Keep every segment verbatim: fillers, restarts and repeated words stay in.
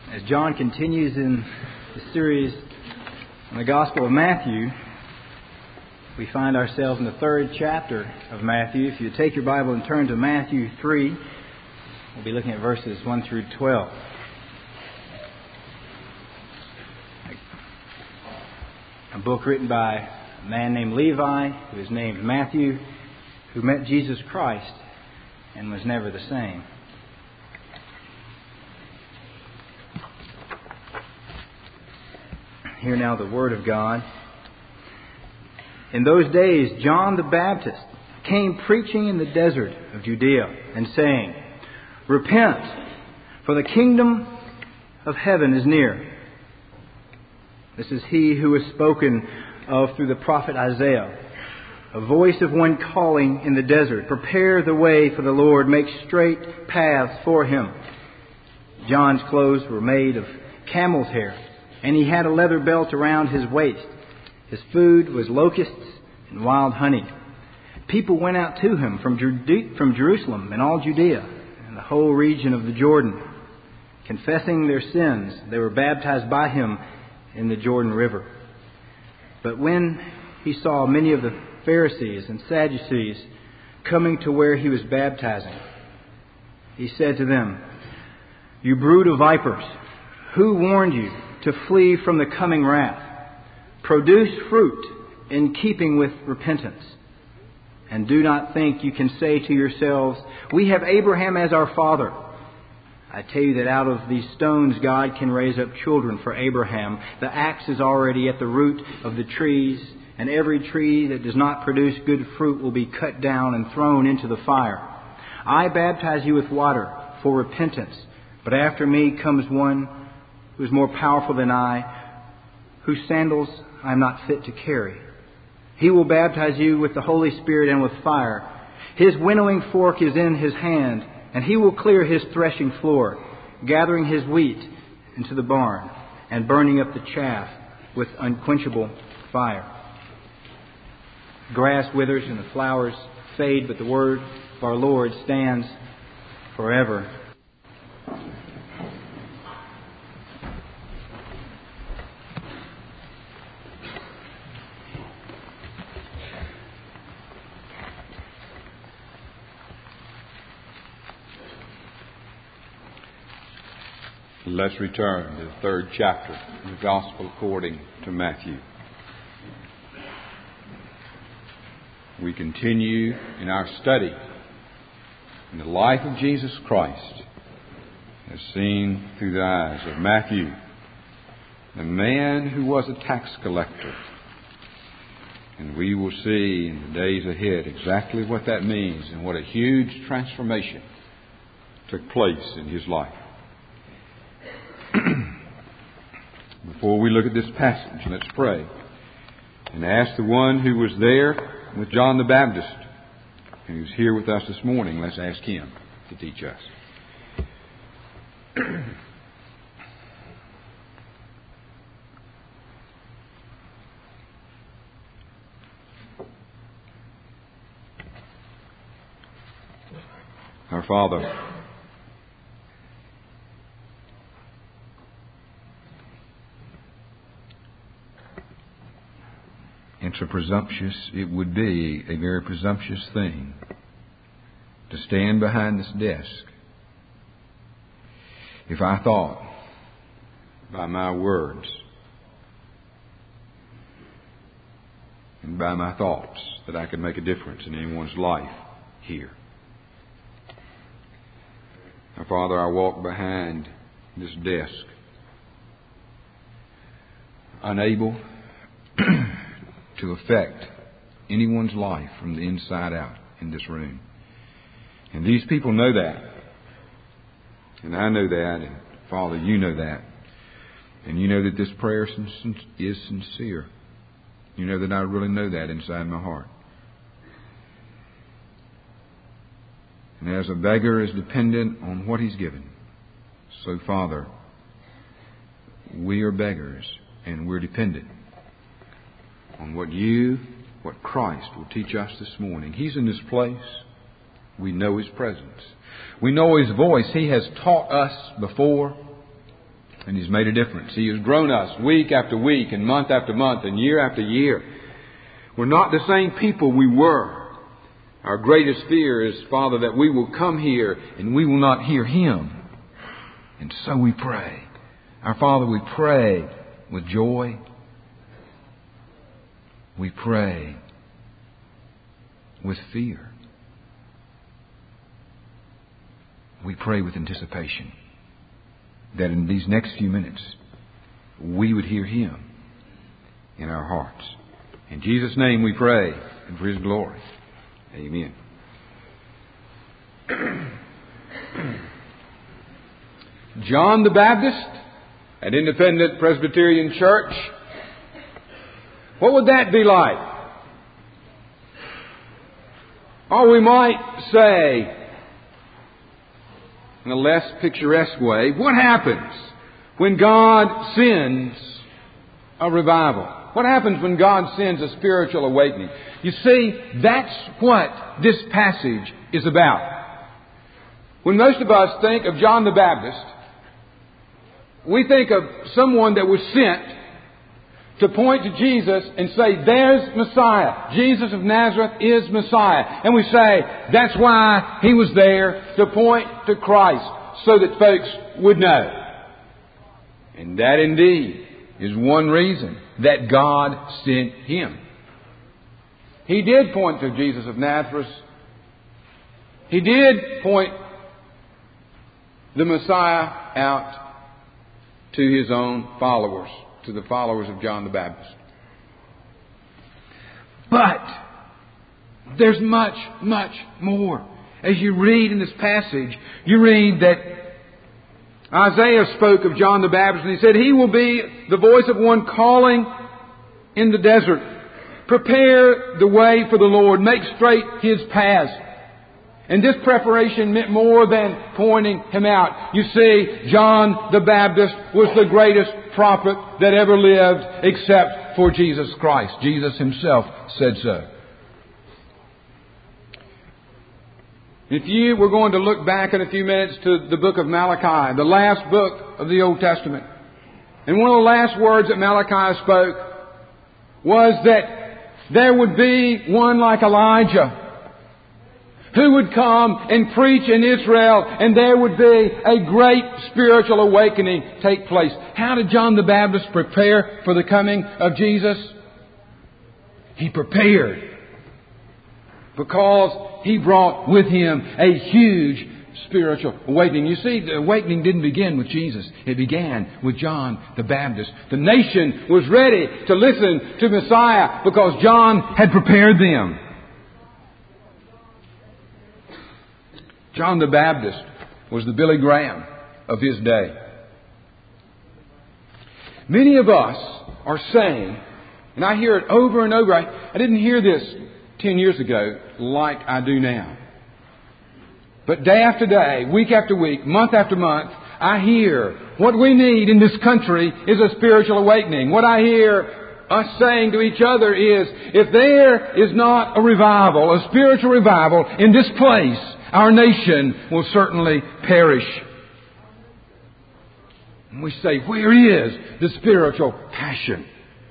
As John continues in the series on the Gospel of Matthew, we find ourselves in the third chapter of Matthew. If you take your Bible and turn to Matthew three, we'll be looking at verses one through twelve. A book written by a man named Levi, who is named Matthew, who met Jesus Christ and was never the same. Hear now the Word of God. In those days, John the Baptist came preaching in the desert of Judea and saying, "Repent, for the kingdom of heaven is near." This is he who was spoken of through the prophet Isaiah, a voice of one calling in the desert, "Prepare the way for the Lord, make straight paths for Him." John's clothes were made of camel's hair, and he had a leather belt around his waist. His food was locusts and wild honey. People went out to him from Jude- from Jerusalem and all Judea and the whole region of the Jordan. Confessing their sins, they were baptized by him in the Jordan River. But when he saw many of the Pharisees and Sadducees coming to where he was baptizing, he said to them, "You brood of vipers, who warned you to flee from the coming wrath? Produce fruit in keeping with repentance. And do not think you can say to yourselves, 'We have Abraham as our father.' I tell you that out of these stones God can raise up children for Abraham. The axe is already at the root of the trees, and every tree that does not produce good fruit will be cut down and thrown into the fire. I baptize you with water for repentance, but after me comes one who is more powerful than I, whose sandals I am not fit to carry. He will baptize you with the Holy Spirit and with fire. His winnowing fork is in his hand, and he will clear his threshing floor, gathering his wheat into the barn and burning up the chaff with unquenchable fire." Grass withers and the flowers fade, but the word of our Lord stands forever. Let's return to the third chapter of the Gospel according to Matthew. We continue in our study in the life of Jesus Christ as seen through the eyes of Matthew, the man who was a tax collector. And we will see in the days ahead exactly what that means and what a huge transformation took place in his life. Before we look at this passage, let's pray and ask the one who was there with John the Baptist and who's here with us this morning, let's ask him to teach us. Our Father, it's a presumptuous, it would be a very presumptuous thing to stand behind this desk if I thought by my words and by my thoughts that I could make a difference in anyone's life here. Now, Father, I walk behind this desk unable to affect anyone's life from the inside out in this room. And these people know that. And I know that. And Father, you know that. And you know that this prayer is sincere. You know that I really know that inside my heart. And as a beggar is dependent on what he's given, so Father, we are beggars and we're dependent on what you, what Christ will teach us this morning. He's in this place. We know His presence. We know His voice. He has taught us before. And He's made a difference. He has grown us week after week and month after month and year after year. We're not the same people we were. Our greatest fear is, Father, that we will come here and we will not hear Him. And so we pray. Our Father, we pray with joy. We pray with fear. We pray with anticipation that in these next few minutes we would hear Him in our hearts. In Jesus' name we pray, and for His glory. Amen. John the Baptist at Independent Presbyterian Church. What would that be like? Or we might say, in a less picturesque way, what happens when God sends a revival? What happens when God sends a spiritual awakening? You see, that's what this passage is about. When most of us think of John the Baptist, we think of someone that was sent to point to Jesus and say, there's Messiah. Jesus of Nazareth is Messiah. And we say, that's why He was there, to point to Christ, so that folks would know. And that indeed is one reason that God sent Him. He did point to Jesus of Nazareth. He did point the Messiah out to His own followers, to the followers of John the Baptist. But there's much, much more. As you read in this passage, you read that Isaiah spoke of John the Baptist and he said, He will be the voice of one calling in the desert. Prepare the way for the Lord. Make straight His paths. And this preparation meant more than pointing Him out. You see, John the Baptist was the greatest prophet that ever lived except for Jesus Christ. Jesus Himself said so. If you were going to look back in a few minutes to the book of Malachi, the last book of the Old Testament, and one of the last words that Malachi spoke was that there would be one like Elijah who would come and preach in Israel, and there would be a great spiritual awakening take place. How did John the Baptist prepare for the coming of Jesus? He prepared because he brought with him a huge spiritual awakening. You see, the awakening didn't begin with Jesus. It began with John the Baptist. The nation was ready to listen to Messiah because John had prepared them. John the Baptist was the Billy Graham of his day. Many of us are saying, and I hear it over and over, I, I didn't hear this ten years ago like I do now. But day after day, week after week, month after month, I hear what we need in this country is a spiritual awakening. What I hear us saying to each other is, if there is not a revival, a spiritual revival in this place, our nation will certainly perish. And we say, where is the spiritual passion?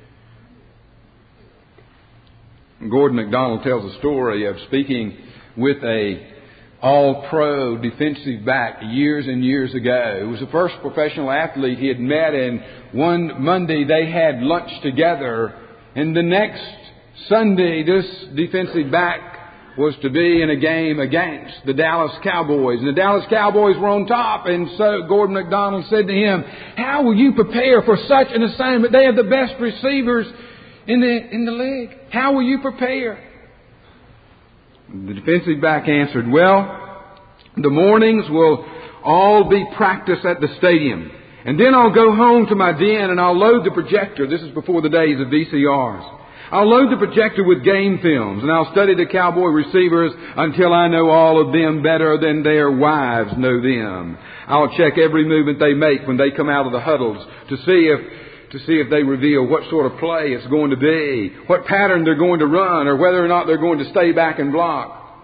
Gordon MacDonald tells a story of speaking with a all-pro defensive back years and years ago. It was the first professional athlete he had met, and one Monday they had lunch together, and the next Sunday this defensive back was to be in a game against the Dallas Cowboys. And the Dallas Cowboys were on top. And so Gordon MacDonald said to him, how will you prepare for such an assignment? They have the best receivers in the, in the league. How will you prepare? The defensive back answered, well, the mornings will all be practice at the stadium. And then I'll go home to my den and I'll load the projector. This is before the days of V C Rs. I'll load the projector with game films, and I'll study the Cowboy receivers until I know all of them better than their wives know them. I'll check every movement they make when they come out of the huddles to see if to see if they reveal what sort of play it's going to be, what pattern they're going to run, or whether or not they're going to stay back and block.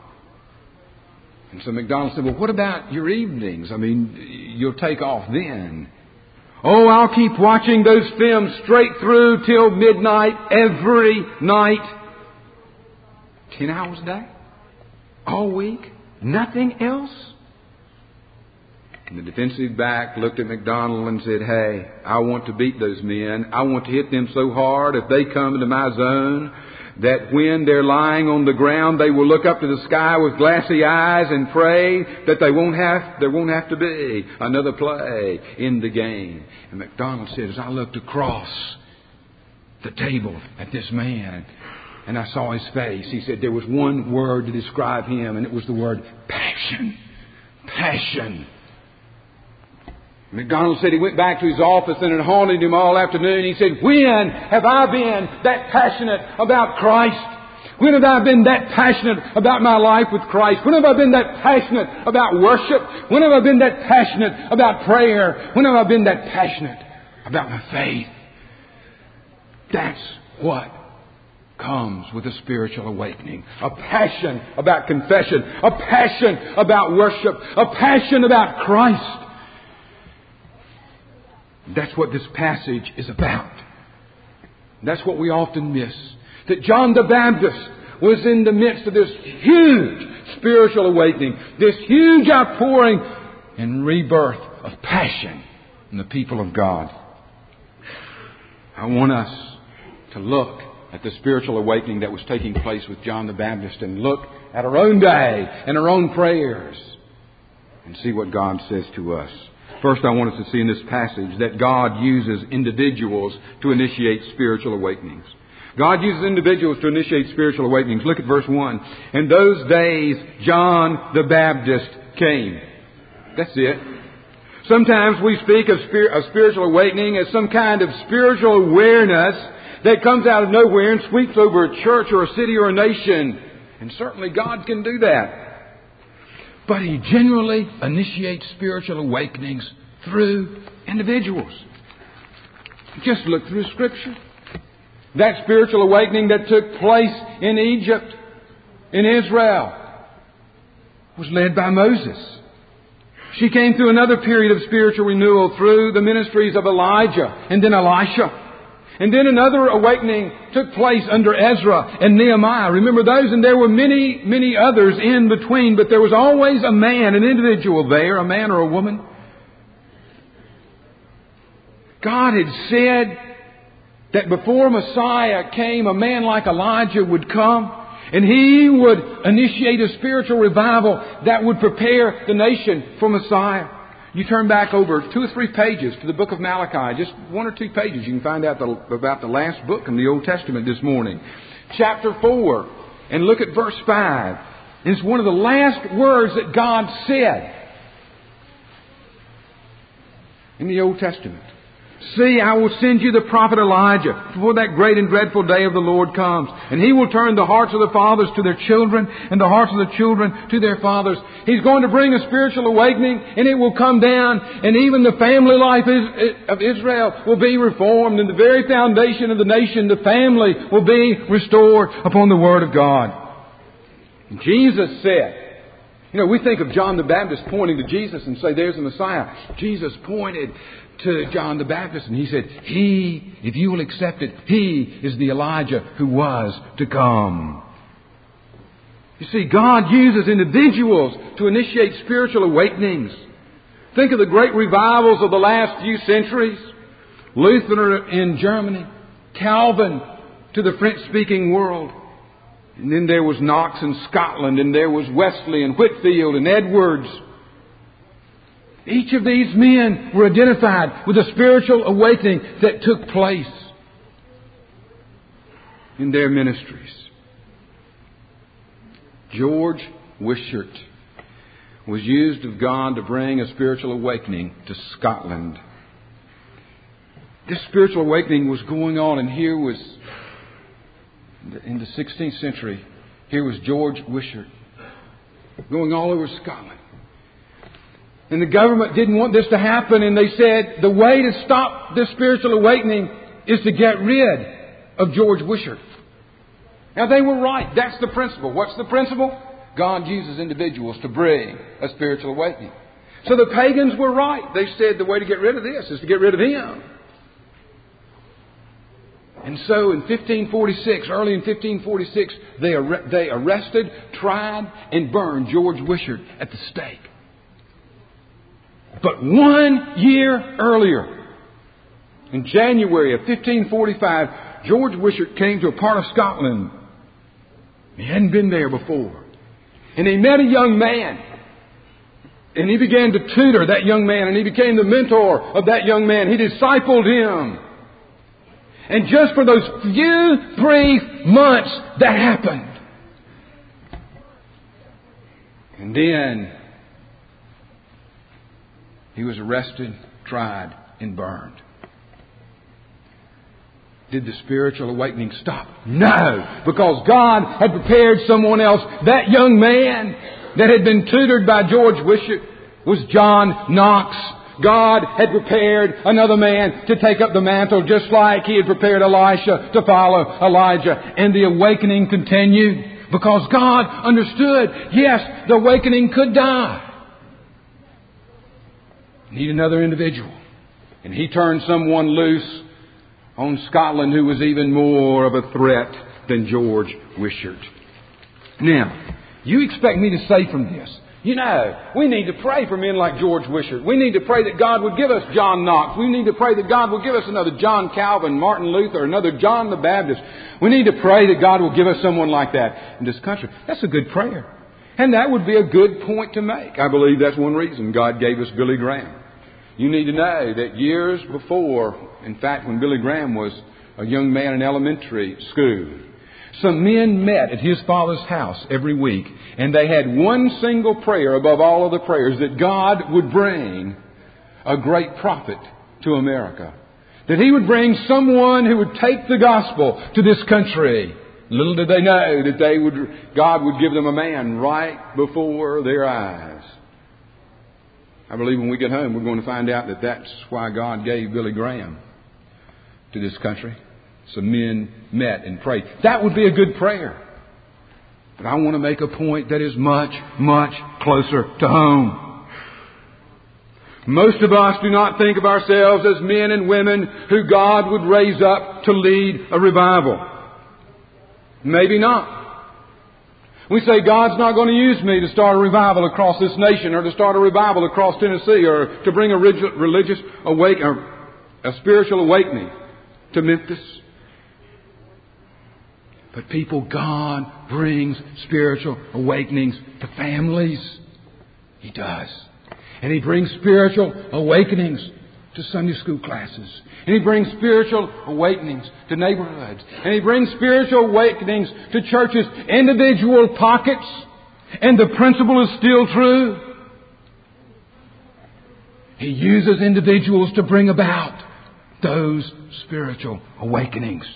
And so MacDonald said, well, what about your evenings? I mean, you'll take off then. Oh, I'll keep watching those films straight through till midnight every night. Ten hours a day? All week? Nothing else? And the defensive back looked at McDonald and said, hey, I want to beat those men. I want to hit them so hard if they come into my zone that when they're lying on the ground, they will look up to the sky with glassy eyes and pray that they won't have, there won't have to be another play in the game. And McDonald said, as I looked across the table at this man and I saw his face, he said there was one word to describe him, and it was the word passion. Passion. McDonald said he went back to his office and it haunted him all afternoon. He said, when have I been that passionate about Christ? When have I been that passionate about my life with Christ? When have I been that passionate about worship? When have I been that passionate about prayer? When have I been that passionate about my faith? That's what comes with a spiritual awakening. A passion about confession. A passion about worship. A passion about Christ. That's what this passage is about. That's what we often miss. That John the Baptist was in the midst of this huge spiritual awakening, this huge outpouring and rebirth of passion in the people of God. I want us to look at the spiritual awakening that was taking place with John the Baptist and look at our own day and our own prayers and see what God says to us. First, I want us to see in this passage that God uses individuals to initiate spiritual awakenings. God uses individuals to initiate spiritual awakenings. Look at verse one. In those days, John the Baptist came. That's it. Sometimes we speak of, spir- of spiritual awakening as some kind of spiritual awareness that comes out of nowhere and sweeps over a church or a city or a nation. And certainly God can do that. But He generally initiates spiritual awakenings through individuals. Just look through Scripture. That spiritual awakening that took place in Egypt, in Israel, was led by Moses. She came through another period of spiritual renewal through the ministries of Elijah and then Elisha. And then another awakening took place under Ezra and Nehemiah. Remember those? And there were many, many others in between, but there was always a man, an individual there, a man or a woman. God had said that before Messiah came, a man like Elijah would come, and he would initiate a spiritual revival that would prepare the nation for Messiah. You turn back over two or three pages to the book of Malachi, just one or two pages, you can find out the, about the last book in the Old Testament this morning. Chapter four, and look at verse five. It's one of the last words that God said in the Old Testament. See, I will send you the prophet Elijah before that great and dreadful day of the Lord comes. And he will turn the hearts of the fathers to their children and the hearts of the children to their fathers. He's going to bring a spiritual awakening, and it will come down, and even the family life of Israel will be reformed, and the very foundation of the nation, the family, will be restored upon the Word of God. And Jesus said, you know, we think of John the Baptist pointing to Jesus and say, there's the Messiah. Jesus pointed to John the Baptist and He said, He, if you will accept it, He is the Elijah who was to come. You see, God uses individuals to initiate spiritual awakenings. Think of the great revivals of the last few centuries. Luther in Germany, Calvin to the French-speaking world. And then there was Knox in Scotland, and there was Wesley and Whitefield and Edwards. Each of these men were identified with a spiritual awakening that took place in their ministries. George Wishart was used of God to bring a spiritual awakening to Scotland. This spiritual awakening was going on, and here was, in the sixteenth century, here was George Wishart going all over Scotland. And the government didn't want this to happen, and they said the way to stop this spiritual awakening is to get rid of George Wishart. Now they were right. That's the principle. What's the principle? God uses individuals to bring a spiritual awakening. So the pagans were right. They said the way to get rid of this is to get rid of him. And so in fifteen forty-six, early in fifteen forty-six, they, ar- they arrested, tried, and burned George Wishart at the stake. But one year earlier, in January of fifteen forty-five, George Wishart came to a part of Scotland. He hadn't been there before. And he met a young man. And he began to tutor that young man. And he became the mentor of that young man. He discipled him. And just for those few brief months, that happened. And then he was arrested, tried, and burned. Did the spiritual awakening stop? No, because God had prepared someone else. That young man that had been tutored by George Wishart was John Knox. God had prepared another man to take up the mantle, just like He had prepared Elisha to follow Elijah. And the awakening continued because God understood, yes, the awakening could die. Need another individual. And He turned someone loose on Scotland who was even more of a threat than George Wishart. Now, you expect me to say from this, you know, we need to pray for men like George Wishart. We need to pray that God would give us John Knox. We need to pray that God will give us another John Calvin, Martin Luther, another John the Baptist. We need to pray that God will give us someone like that in this country. That's a good prayer. And that would be a good point to make. I believe that's one reason God gave us Billy Graham. You need to know that years before, in fact, when Billy Graham was a young man in elementary school, some men met at his father's house every week, and they had one single prayer above all other prayers, that God would bring a great prophet to America. That He would bring someone who would take the gospel to this country. Little did they know that they would, God would give them a man right before their eyes. I believe when we get home, we're going to find out that that's why God gave Billy Graham to this country. Some men met and prayed. That would be a good prayer. But I want to make a point that is much, much closer to home. Most of us do not think of ourselves as men and women who God would raise up to lead a revival. Maybe not. We say, God's not going to use me to start a revival across this nation, or to start a revival across Tennessee, or to bring a religious awake, or a spiritual awakening to Memphis. But people, God brings spiritual awakenings to families. He does. And He brings spiritual awakenings to Sunday school classes. And He brings spiritual awakenings to neighborhoods. And He brings spiritual awakenings to churches, individual pockets. And the principle is still true. He uses individuals to bring about those spiritual awakenings.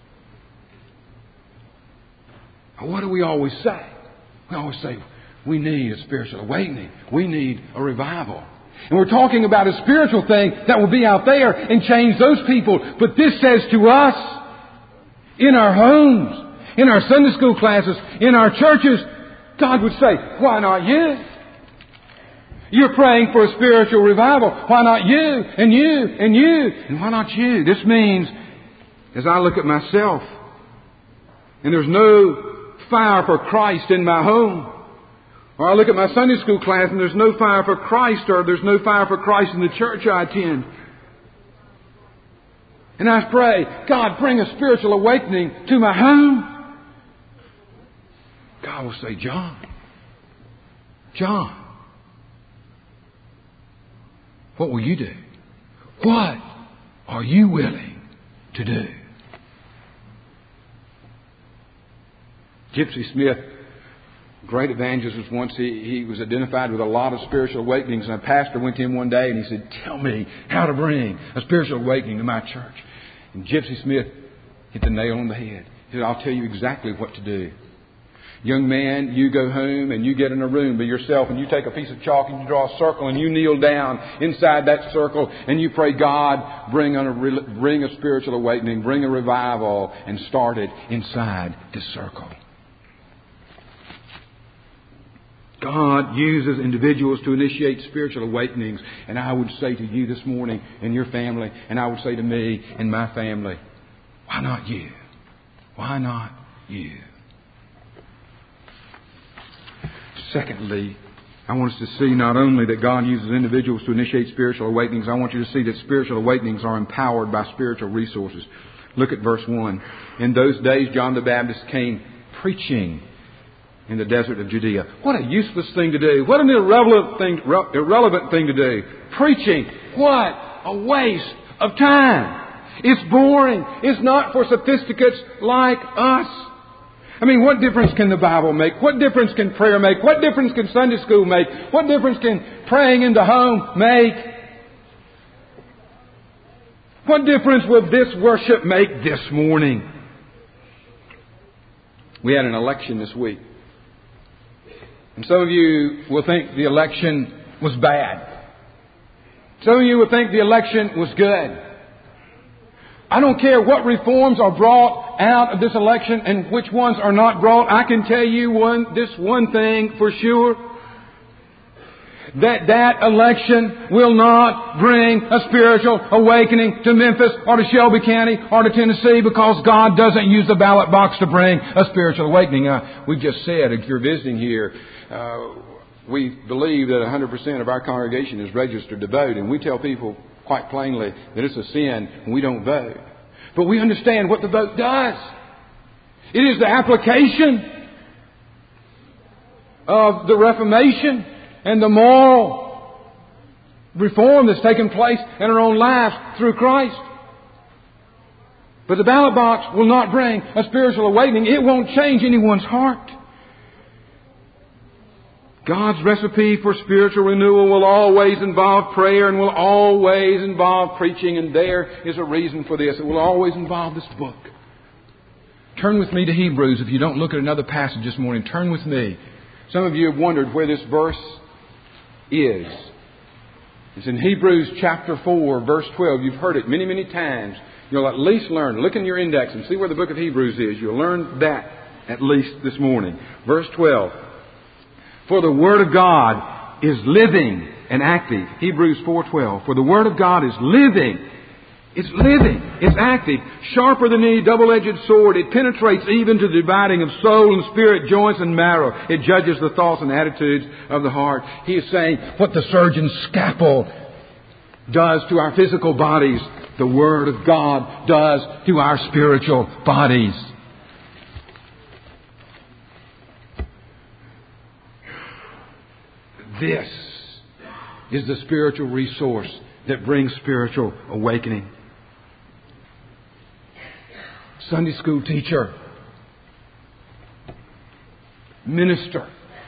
What do we always say? We always say, we need a spiritual awakening. We need a revival. And we're talking about a spiritual thing that will be out there and change those people. But this says to us, in our homes, in our Sunday school classes, in our churches, God would say, why not you? You're praying for a spiritual revival. Why not you? And you? And you? And why not you? This means, as I look at myself, and there's no fire for Christ in my home, or I look at my Sunday school class and there's no fire for Christ, or there's no fire for Christ in the church I attend, and I pray, God, bring a spiritual awakening to my home, God will say, John, John, what will you do? What are you willing to do? Gypsy Smith, great evangelist, once he, he was identified with a lot of spiritual awakenings, and a pastor went to him one day and he said, tell me how to bring a spiritual awakening to my church. And Gypsy Smith hit the nail on the head. He said, I'll tell you exactly what to do. Young man, you go home and you get in a room by yourself and you take a piece of chalk and you draw a circle and you kneel down inside that circle and you pray, God, bring a, bring a spiritual awakening, bring a revival, and start it inside this circle. God uses individuals to initiate spiritual awakenings. And I would say to you this morning and your family, and I would say to me and my family, why not you? Why not you? Secondly, I want us to see not only that God uses individuals to initiate spiritual awakenings, I want you to see that spiritual awakenings are empowered by spiritual resources. Look at verse one. In those days, John the Baptist came preaching in the desert of Judea. What a useless thing to do. What an irrelevant thing, irrelevant thing to do. Preaching. What a waste of time. It's boring. It's not for sophisticates like us. I mean, what difference can the Bible make? What difference can prayer make? What difference can Sunday school make? What difference can praying in the home make? What difference will this worship make this morning? We had an election this week. And some of you will think the election was bad. Some of you will think the election was good. I don't care what reforms are brought out of this election and which ones are not brought. I can tell you one, this one thing for sure. That that election will not bring a spiritual awakening to Memphis or to Shelby County or to Tennessee, because God doesn't use the ballot box to bring a spiritual awakening. Uh, we just said, if you're visiting here, uh, we believe that one hundred percent of our congregation is registered to vote, and we tell people quite plainly that it's a sin when we don't vote. But we understand what the vote does. It is the application of the Reformation and the moral reform that's taken place in our own lives through Christ. But the ballot box will not bring a spiritual awakening. It won't change anyone's heart. God's recipe for spiritual renewal will always involve prayer and will always involve preaching. And there is a reason for this. It will always involve this book. Turn with me to Hebrews. If you don't look at another passage this morning, turn with me. Some of you have wondered where this verse is. It's in Hebrews chapter four, verse twelve. You've heard it many, many times. You'll at least learn. Look in your index and see where the book of Hebrews is. You'll learn that at least this morning. Verse twelve. For the Word of God is living and active. Hebrews four twelve. For the Word of God is living. It's living. It's active. Sharper than any double-edged sword. It penetrates even to the dividing of soul and spirit, joints and marrow. It judges the thoughts and attitudes of the heart. He is saying what the surgeon's scalpel does to our physical bodies, the Word of God does to our spiritual bodies. This is the spiritual resource that brings spiritual awakening. Sunday school teacher, minister,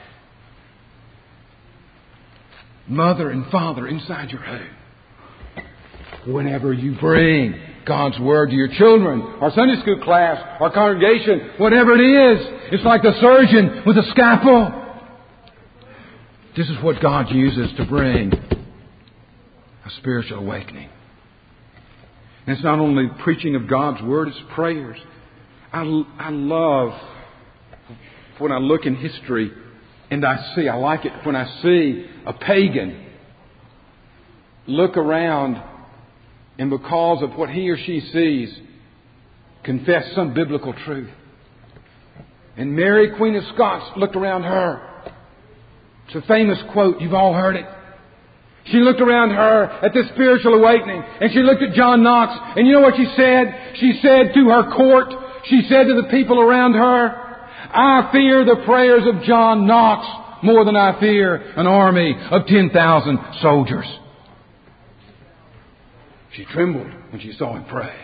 mother and father inside your home. Whenever you bring God's Word to your children, or Sunday school class, or congregation, whatever it is, it's like the surgeon with a scalpel. This is what God uses to bring a spiritual awakening. And it's not only preaching of God's Word, it's prayers. I, I love when I look in history and I see, I like it when I see a pagan look around and because of what he or she sees, confess some biblical truth. And Mary, Queen of Scots, looked around her. It's a famous quote. You've all heard it. She looked around her at this spiritual awakening, and she looked at John Knox, and you know what she said? She said to her court, she said to the people around her, I fear the prayers of John Knox more than I fear an army of ten thousand soldiers. She trembled when she saw him pray.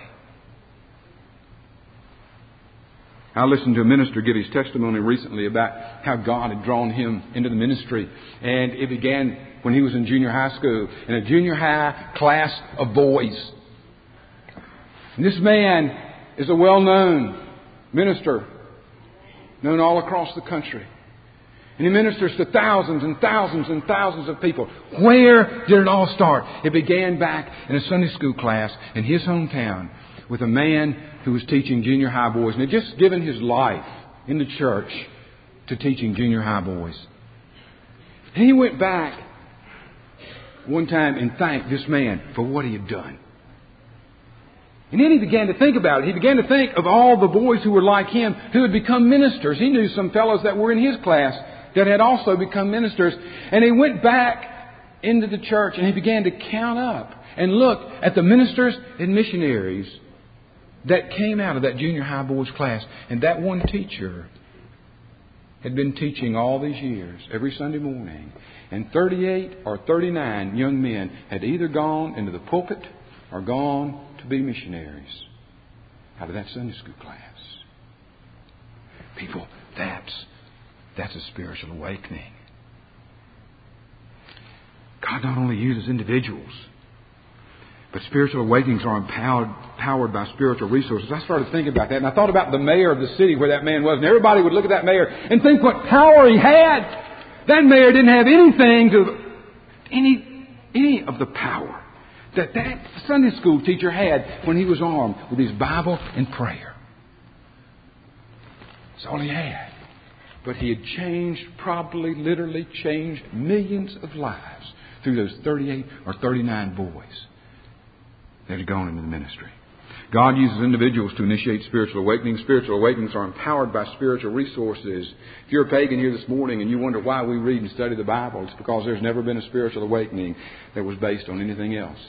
I listened to a minister give his testimony recently about how God had drawn him into the ministry. And it began when he was in junior high school, in a junior high class of boys. And this man is a well-known minister, known all across the country. And he ministers to thousands and thousands and thousands of people. Where did it all start? It began back in a Sunday school class in his hometown with a man who was teaching junior high boys and had just given his life in the church to teaching junior high boys. And he went back one time and thanked this man for what he had done. And then he began to think about it. He began to think of all the boys who were like him, who had become ministers. He knew some fellows that were in his class that had also become ministers. And he went back into the church and he began to count up and look at the ministers and missionaries that came out of that junior high boys class. And that one teacher had been teaching all these years, every Sunday morning. And thirty-eight or thirty-nine young men had either gone into the pulpit or gone to be missionaries out of that Sunday school class. People, that's that's a spiritual awakening. God not only uses individuals, but spiritual awakenings are empowered powered by spiritual resources. I started thinking about that, and I thought about the mayor of the city where that man was, and everybody would look at that mayor and think what power he had. That mayor didn't have anything to any any of the power that that Sunday school teacher had when he was armed with his Bible and prayer. That's all he had. But he had changed, probably literally changed millions of lives through those thirty-eight or thirty-nine boys that had gone into the ministry. God uses individuals to initiate spiritual awakenings. Spiritual awakenings are empowered by spiritual resources. If you're a pagan here this morning and you wonder why we read and study the Bible, it's because there's never been a spiritual awakening that was based on anything else.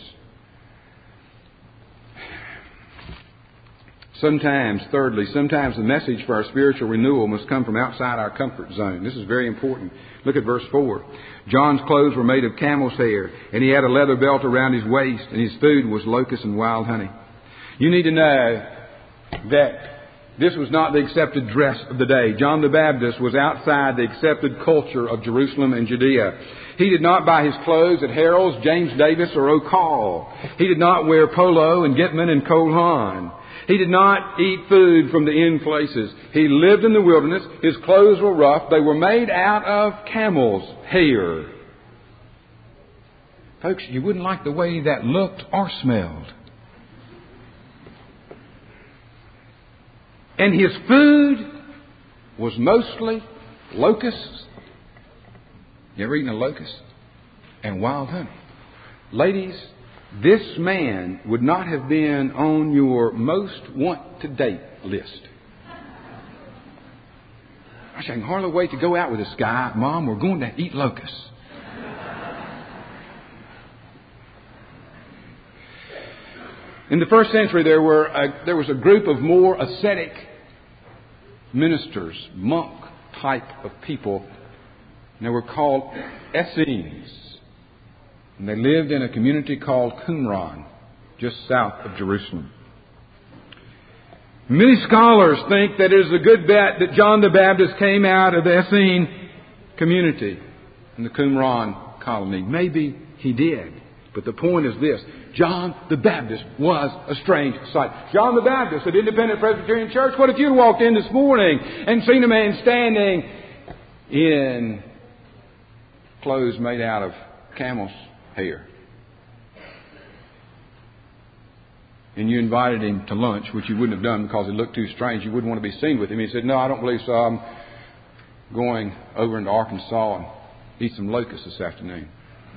Sometimes, thirdly, sometimes the message for our spiritual renewal must come from outside our comfort zone. This is very important. Look at verse four. John's clothes were made of camel's hair, and he had a leather belt around his waist, and his food was locusts and wild honey. You need to know that this was not the accepted dress of the day. John the Baptist was outside the accepted culture of Jerusalem and Judea. He did not buy his clothes at Harold's, James Davis, or O'Call. He did not wear polo and Gitman and Cole Haan. He did not eat food from the inn places. He lived in the wilderness. His clothes were rough. They were made out of camel's hair. Folks, you wouldn't like the way that looked or smelled. And his food was mostly locusts. You ever eaten a locust? And wild honey. Ladies, this man would not have been on your most want to date list. I can hardly wait to go out with this guy. Mom, we're going to eat locusts. In the first century, there were a, there was a group of more ascetic ministers, monk type of people, and they were called Essenes. And they lived in a community called Qumran, just south of Jerusalem. Many scholars think that it is a good bet that John the Baptist came out of the Essene community in the Qumran colony. Maybe he did. But the point is this. John the Baptist was a strange sight. John the Baptist at Independent Presbyterian Church. What if you walked in this morning and seen a man standing in clothes made out of camel's hair? And you invited him to lunch, which you wouldn't have done because he looked too strange. You wouldn't want to be seen with him. He said, no, I don't believe so. I'm going over into Arkansas and eat some locusts this afternoon.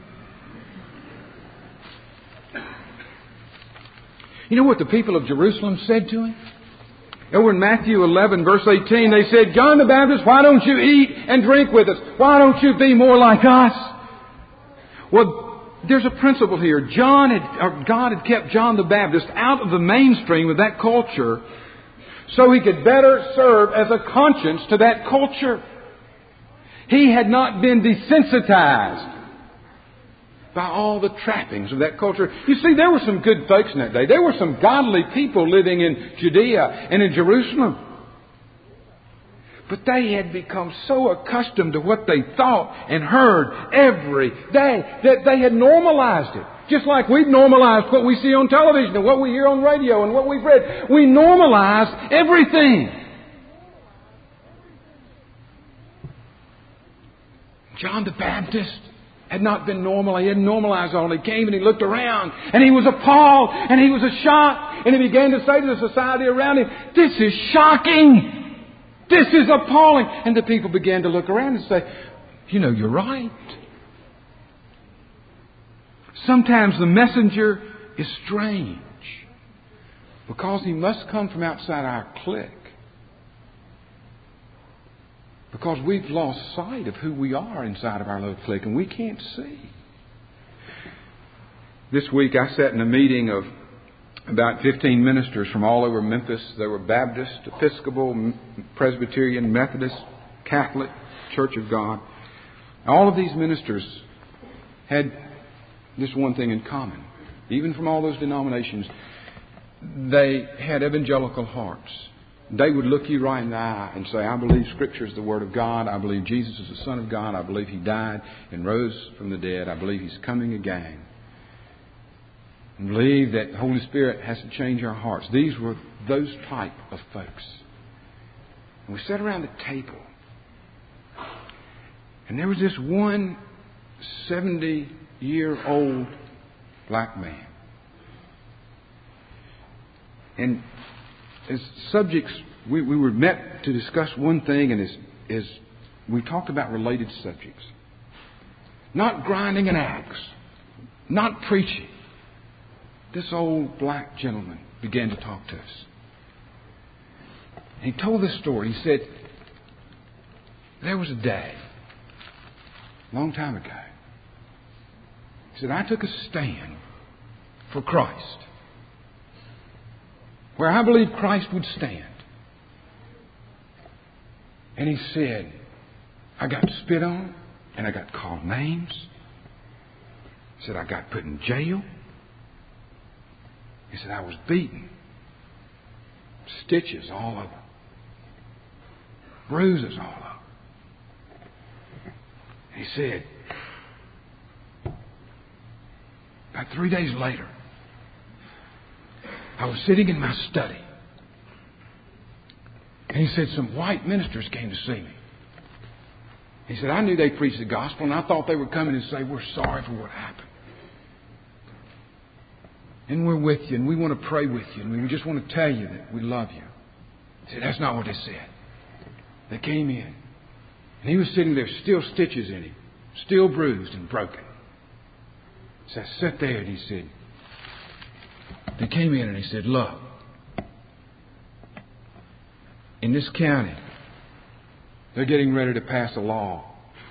You know what the people of Jerusalem said to him? Over in Matthew eleven, verse eighteen, they said, John the Baptist, why don't you eat and drink with us? Why don't you be more like us? Well, there's a principle here. John had, or God had kept John the Baptist out of the mainstream of that culture so he could better serve as a conscience to that culture. He had not been desensitized by all the trappings of that culture. You see, there were some good folks in that day. There were some godly people living in Judea and in Jerusalem. But they had become so accustomed to what they thought and heard every day that they had normalized it. Just like we've normalized what we see on television and what we hear on radio and what we've read. We normalize everything. John the Baptist had not been normal. He hadn't normalized all. He came and he looked around and he was appalled and he was shocked. And he began to say to the society around him, this is shocking. This is appalling. And the people began to look around and say, You know you're right. Sometimes the messenger is strange because he must come from outside our clique. Because we've lost sight of who we are inside of our little clique and we can't see. This week I sat in a meeting of about fifteen ministers from all over Memphis. They were Baptist, Episcopal, Presbyterian, Methodist, Catholic, Church of God. All of these ministers had this one thing in common. Even from all those denominations, they had evangelical hearts. They would look you right in the eye and say, I believe Scripture is the Word of God. I believe Jesus is the Son of God. I believe He died and rose from the dead. I believe He's coming again. And believe that the Holy Spirit has to change our hearts. These were those type of folks. And we sat around the table. And there was this one seventy-year-old black man. And as subjects, we, we were met to discuss one thing, and as, as we talked about related subjects. Not grinding an axe. Not preaching. This old black gentleman began to talk to us. And he told this story. He said, there was a day, a long time ago. He said, I took a stand for Christ. Where I believed Christ would stand. And he said, I got spit on and I got called names. He said, I got put in jail. He said, I was beaten. Stitches all over. Bruises all over. He said, about three days later, I was sitting in my study. And he said, some white ministers came to see me. He said, I knew they preached the gospel, and I thought they were coming to say, we're sorry for what happened. And we're with you, and we want to pray with you, and we just want to tell you that we love you. He said, that's not what they said. They came in, and he was sitting there, still stitches in him, still bruised and broken. So I sat there, and he said, they came in, and he said, look, in this county, they're getting ready to pass a law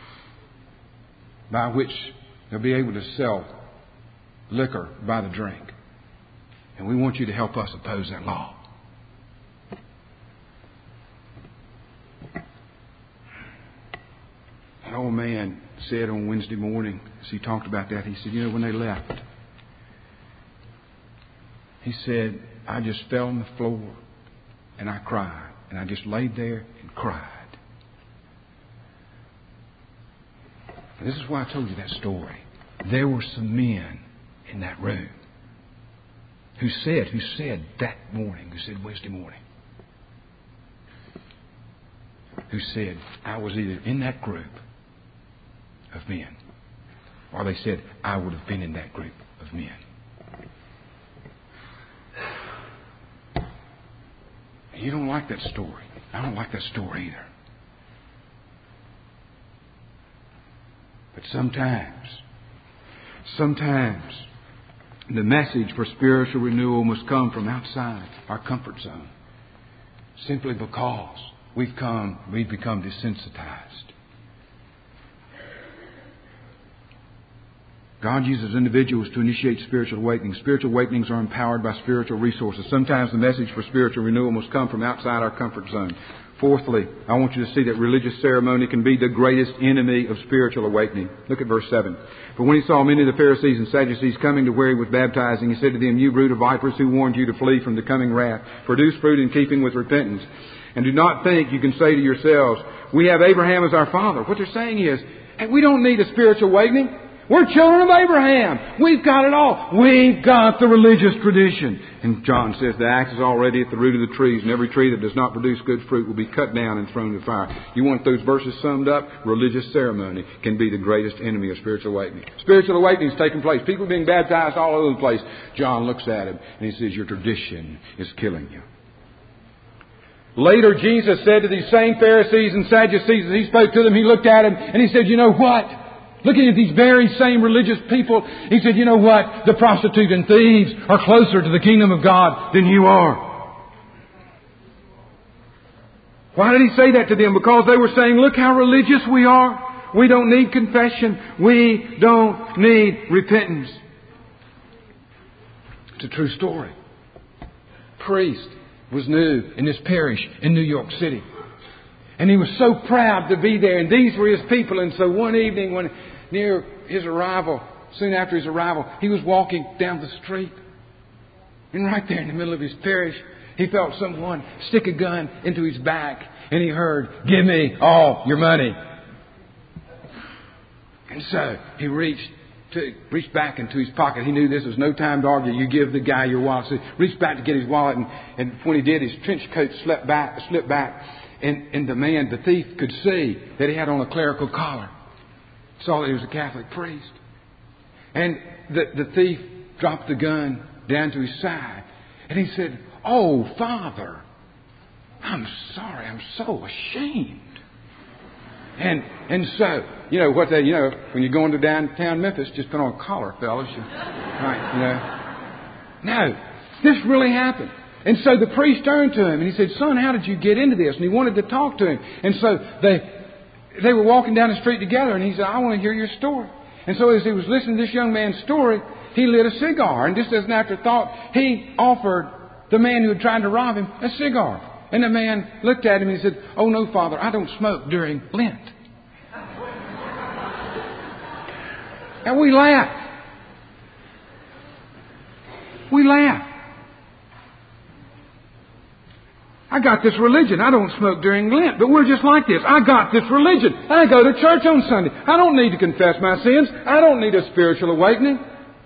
by which they'll be able to sell liquor by the drink. And we want you to help us oppose that law. An old man said on Wednesday morning, as he talked about that, he said, you know, when they left, he said, I just fell on the floor and I cried. And I just laid there and cried. And this is why I told you that story. There were some men in that room who said, who said that morning, who said Wednesday morning, who said, I was either in that group of men, or they said, I would have been in that group of men. You don't like that story. I don't like that story either. But sometimes, sometimes the message for spiritual renewal must come from outside our comfort zone. Simply because we've come, we've become desensitized. God uses individuals to initiate spiritual awakenings. Spiritual awakenings are empowered by spiritual resources. Sometimes the message for spiritual renewal must come from outside our comfort zone. Fourthly, I want you to see that religious ceremony can be the greatest enemy of spiritual awakening. Look at verse seven. For when he saw many of the Pharisees and Sadducees coming to where he was baptizing, he said to them, you brood of vipers, who warned you to flee from the coming wrath? Produce fruit in keeping with repentance. And do not think you can say to yourselves, we have Abraham as our father. What they're saying is, hey, we don't need a spiritual awakening. We're children of Abraham. We've got it all. We've got the religious tradition. And John says the axe is already at the root of the trees, and every tree that does not produce good fruit will be cut down and thrown in the fire. You want those verses summed up? Religious ceremony can be the greatest enemy of spiritual awakening. Spiritual awakening is taking place. People are being baptized all over the place. John looks at him and he says, your tradition is killing you. Later, Jesus said to these same Pharisees and Sadducees, as He spoke to them, He looked at them and He said, you know what? Looking at these very same religious people, He said, you know what? The prostitute and thieves are closer to the kingdom of God than you are. Why did He say that to them? Because they were saying, look how religious we are. We don't need confession. We don't need repentance. It's a true story. Priest was new in this parish in New York City. And he was so proud to be there. And these were his people. And so one evening when near his arrival, soon after his arrival, he was walking down the street. And right there in the middle of his parish, he felt someone stick a gun into his back. And he heard, give me all your money. And so he reached to, reached back into his pocket. He knew this was no time to argue. You give the guy your wallet. So he reached back to get his wallet. And, and when he did, his trench coat slipped back. Slipped back and, and the man, the thief, could see that he had on a clerical collar. Saw that he was a Catholic priest. And the, the thief dropped the gun down to his side. And he said, oh, Father, I'm sorry. I'm so ashamed. And and so, you know, what they, you know, when you go into downtown Memphis, just put on a collar, fellas. You, right, you know. No, this really happened. And so the priest turned to him and he said, son, how did you get into this? And he wanted to talk to him. And so they they were walking down the street together and he said, I want to hear your story. And so as he was listening to this young man's story, he lit a cigar. And just as an afterthought, he offered the man who had tried to rob him a cigar. And the man looked at him and he said, oh, no, Father, I don't smoke during Lent. And we laughed. We laughed. I got this religion. I don't smoke during Lent, but we're just like this. I got this religion. I go to church on Sunday. I don't need to confess my sins. I don't need a spiritual awakening.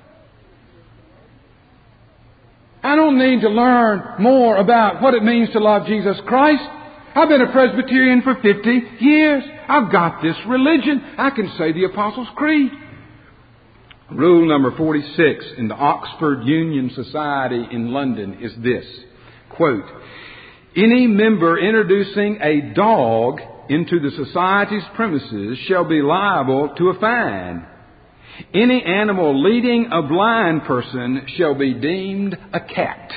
I don't need to learn more about what it means to love Jesus Christ. I've been a Presbyterian for fifty years. I've got this religion. I can say the Apostles' Creed. Rule number forty-six in the Oxford Union Society in London is this, quote, any member introducing a dog into the society's premises shall be liable to a fine. Any animal leading a blind person shall be deemed a cat.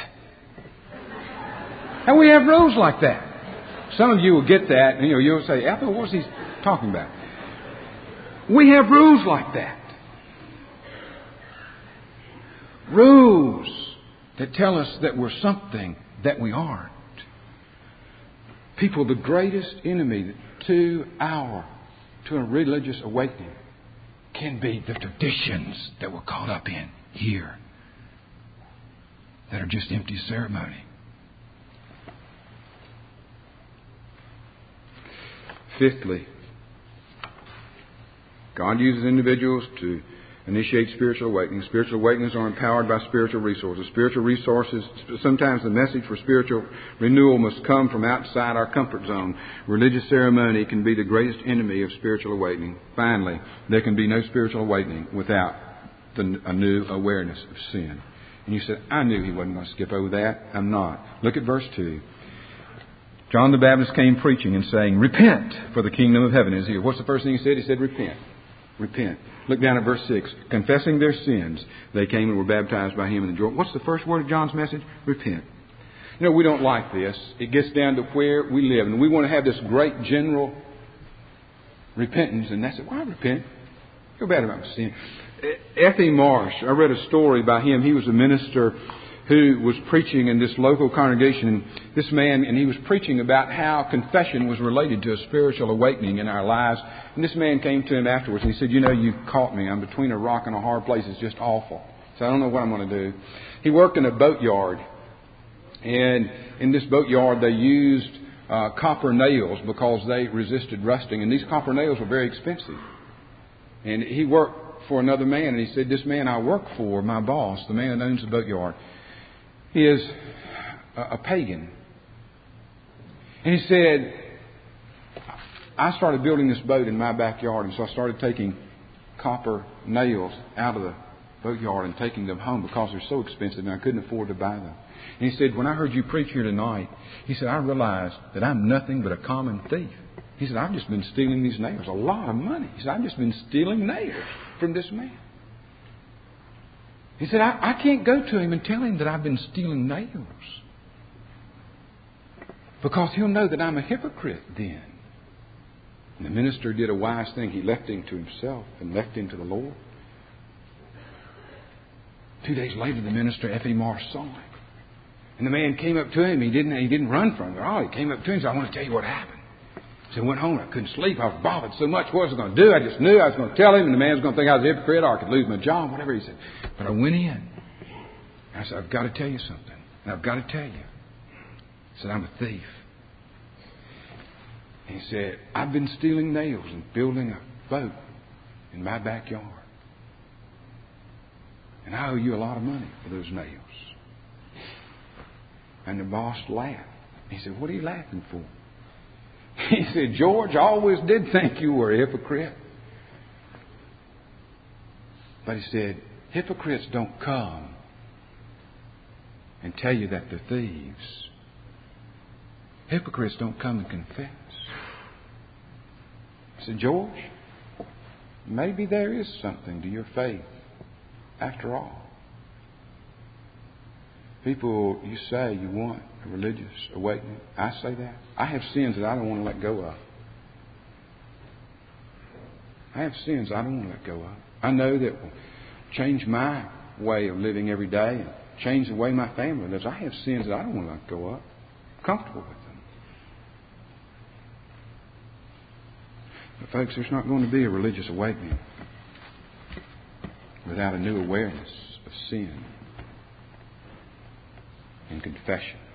And we have rules like that. Some of you will get that, and you know, you'll say, Ethel, what's he talking about? We have rules like that. Rules that tell us that we're something that we aren't. People, the greatest enemy to our, to a religious awakening can be the traditions that we're caught up in here that are just empty ceremony. Fifthly, God uses individuals to initiate spiritual awakening. Spiritual awakenings are empowered by spiritual resources. Spiritual resources, sometimes the message for spiritual renewal must come from outside our comfort zone. Religious ceremony can be the greatest enemy of spiritual awakening. Finally, there can be no spiritual awakening without the, a new awareness of sin. And you said, I knew he wasn't going to skip over that. I'm not. Look at verse two. John the Baptist came preaching and saying, repent, for the kingdom of heaven is here. What's the first thing he said? He said, repent. Repent. Look down at verse six. Confessing their sins, they came and were baptized by him in the Jordan. What's the first word of John's message? Repent. You know, we don't like this. It gets down to where we live. And we want to have this great general repentance. And that's it. Why repent? Feel bad about my sin. Effie Marsh, I read a story by him. He was a minister who was preaching in this local congregation. And this man, and he was preaching about how confession was related to a spiritual awakening in our lives. And this man came to him afterwards and he said, you know, you've caught me. I'm between a rock and a hard place. It's just awful. So I don't know what I'm going to do. He worked in a boatyard. And in this boatyard, they used uh, copper nails because they resisted rusting. And these copper nails were very expensive. And he worked for another man. And he said, this man I work for, my boss, the man that owns the boatyard, he is a, a pagan. And he said, I started building this boat in my backyard, and so I started taking copper nails out of the boatyard and taking them home because they're so expensive and I couldn't afford to buy them. And he said, when I heard you preach here tonight, he said, I realized that I'm nothing but a common thief. He said, I've just been stealing these nails, a lot of money. He said, I've just been stealing nails from this man. He said, I, I can't go to him and tell him that I've been stealing nails, because he'll know that I'm a hypocrite then. And the minister did a wise thing. He left him to himself and left him to the Lord. Two days later, the minister, F E Marsh, saw him. And the man came up to him. He didn't, he didn't run from him at all. He came up to him and said, I want to tell you what happened. So I went home. I couldn't sleep. I was bothered so much. What was I going to do? I just knew I was going to tell him, and the man was going to think I was a hypocrite, or I could lose my job, whatever he said. But I went in. I said, I've got to tell you something. And I've got to tell you. He said, I'm a thief. He said, I've been stealing nails and building a boat in my backyard. And I owe you a lot of money for those nails. And the boss laughed. He said, what are you laughing for? He said, George, I always did think you were a hypocrite. But he said, hypocrites don't come and tell you that they're thieves. Hypocrites don't come and confess. I said, George, maybe there is something to your faith after all. People, you say you want a religious awakening. I say that. I have sins that I don't want to let go of. I have sins I don't want to let go of. I know that will change my way of living every day and change the way my family lives. I have sins that I don't want to let go of. I'm comfortable with them. But folks, there's not going to be a religious awakening without a new awareness of sin and confession.